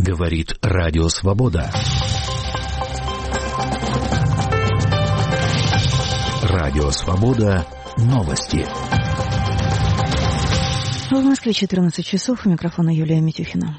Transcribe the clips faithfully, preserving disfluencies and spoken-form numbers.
Говорит Радио Свобода. Радио Свобода. Новости. В Москве четырнадцать часов. У микрофона Юлия Митюхина.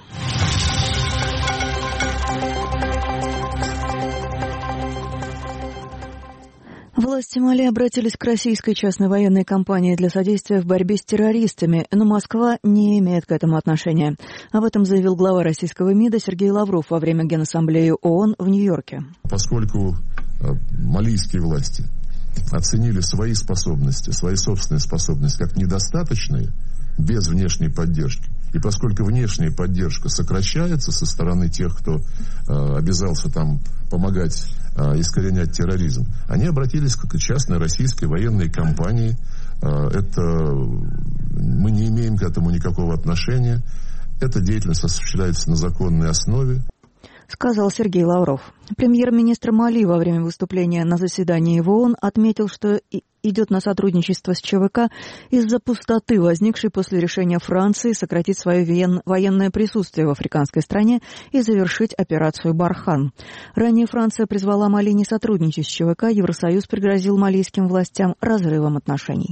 Власти Мали обратились к российской частной военной компании для содействия в борьбе с террористами, но Москва не имеет к этому отношения. Об этом заявил глава российского МИДа Сергей Лавров во время Генассамблеи ООН в Нью-Йорке. Поскольку малийские власти оценили свои способности, свои собственные способности как недостаточные, без внешней поддержки, и поскольку внешняя поддержка сокращается со стороны тех, кто э, обязался там помогать э, искоренять терроризм, они обратились к частной российской военной компании. Э, это мы не имеем к этому никакого отношения. Эта деятельность осуществляется на законной основе, сказал Сергей Лавров. Премьер-министр Мали во время выступления на заседании в ООН отметил, что идет на сотрудничество с ЧВК из-за пустоты, возникшей после решения Франции сократить свое военное присутствие в африканской стране и завершить операцию «Бархан». Ранее Франция призвала Мали не сотрудничать с ЧВК, Евросоюз пригрозил малийским властям разрывом отношений.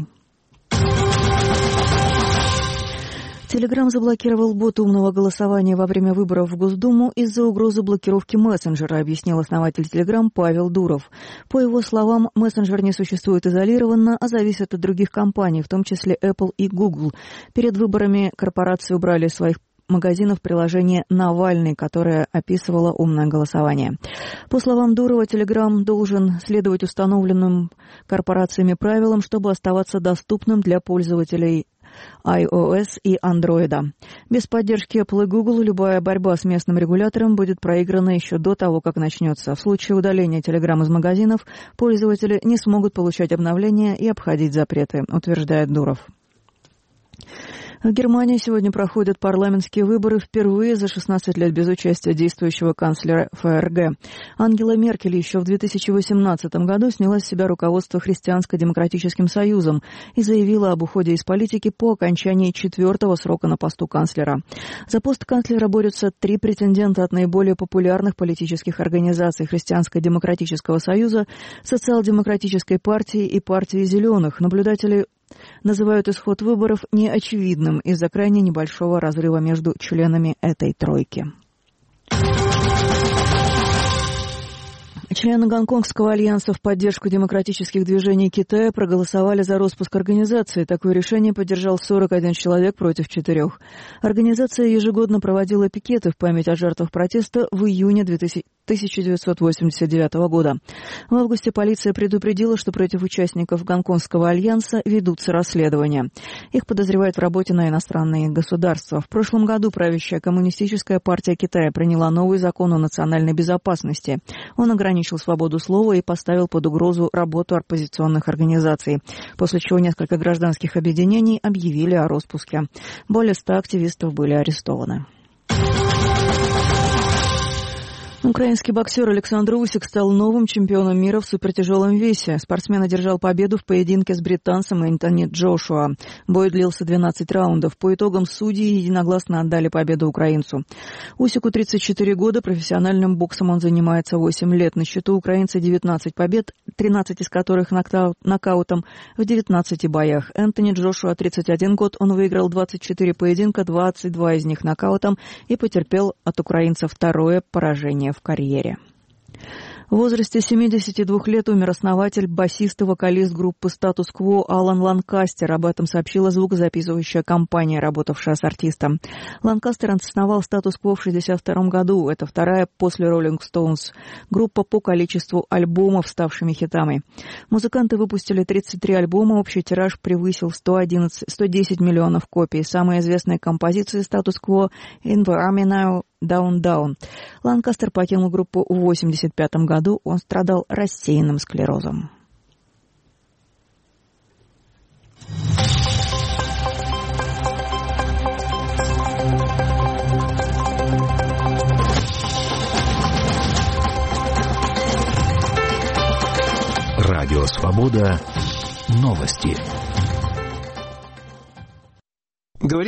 Телеграм заблокировал бот умного голосования во время выборов в Госдуму из-за угрозы блокировки мессенджера, объяснил основатель Телеграм Павел Дуров. По его словам, мессенджер не существует изолированно, а зависит от других компаний, в том числе Apple и Google. Перед выборами корпорации убрали из своих магазинов приложение «Навальный», которое описывало умное голосование. По словам Дурова, Telegram должен следовать установленным корпорациями правилам, чтобы оставаться доступным для пользователей iOS и Android. Без поддержки Apple и Google любая борьба с местным регулятором будет проиграна еще до того, как начнется. В случае удаления Telegram из магазинов пользователи не смогут получать обновления и обходить запреты, утверждает Дуров. В Германии сегодня проходят парламентские выборы впервые за шестнадцать лет без участия действующего канцлера ФРГ. Ангела Меркель еще в две тысячи восемнадцатом году сняла с себя руководство Христианско-демократическим союзом и заявила об уходе из политики по окончании четвертого срока на посту канцлера. За пост канцлера борются три претендента от наиболее популярных политических организаций Христианско-демократического союза, Социал-демократической партии и партии зеленых. Наблюдатели называют исход выборов неочевидным из-за крайне небольшого разрыва между членами этой тройки. Члены Гонконгского альянса в поддержку демократических движений Китая проголосовали за распуск организации. Такое решение поддержал сорок один человек против четырех. Организация ежегодно проводила пикеты в память о жертвах протеста в июне тысяча девятьсот восемьдесят девятого года. В августе полиция предупредила, что против участников Гонконгского альянса ведутся расследования. Их подозревают в работе на иностранные государства. В прошлом году правящая Коммунистическая партия Китая приняла новый закон о национальной безопасности. Он ограничил свободу слова и поставил под угрозу работу оппозиционных организаций, после чего несколько гражданских объединений объявили о распуске. Более ста активистов были арестованы. Украинский боксер Александр Усик стал новым чемпионом мира в супертяжелом весе. Спортсмен одержал победу в поединке с британцем Энтони Джошуа. Бой длился двенадцать раундов. По итогам судьи единогласно отдали победу украинцу. Усику тридцать четыре года, профессиональным боксом он занимается восемь лет. На счету украинца девятнадцать побед, тринадцать из которых нокаутом в девятнадцати боях. Энтони Джошуа тридцать один год, он выиграл двадцать четыре поединка, двадцать два из них нокаутом и потерпел от украинца второе поражение в карьере. В возрасте семидесяти двух лет умер основатель, басист и вокалист группы «Статус-кво» Алан Ланкастер. Об этом сообщила звукозаписывающая компания, работавшая с артистом. Ланкастер основал «Статус-кво» в шестьдесят втором году. Это вторая после «Роллинг Стоунс» группа по количеству альбомов, ставшими хитами. Музыканты выпустили тридцать три альбома, общий тираж превысил сто одиннадцать, сто десять миллионов копий. Самые известные композиции «Статус-кво» «In the Army Now», «Down Down». Ланкастер покинул группу в восемьдесят пятом году. Он страдал рассеянным склерозом. Радио Свобода. Новости.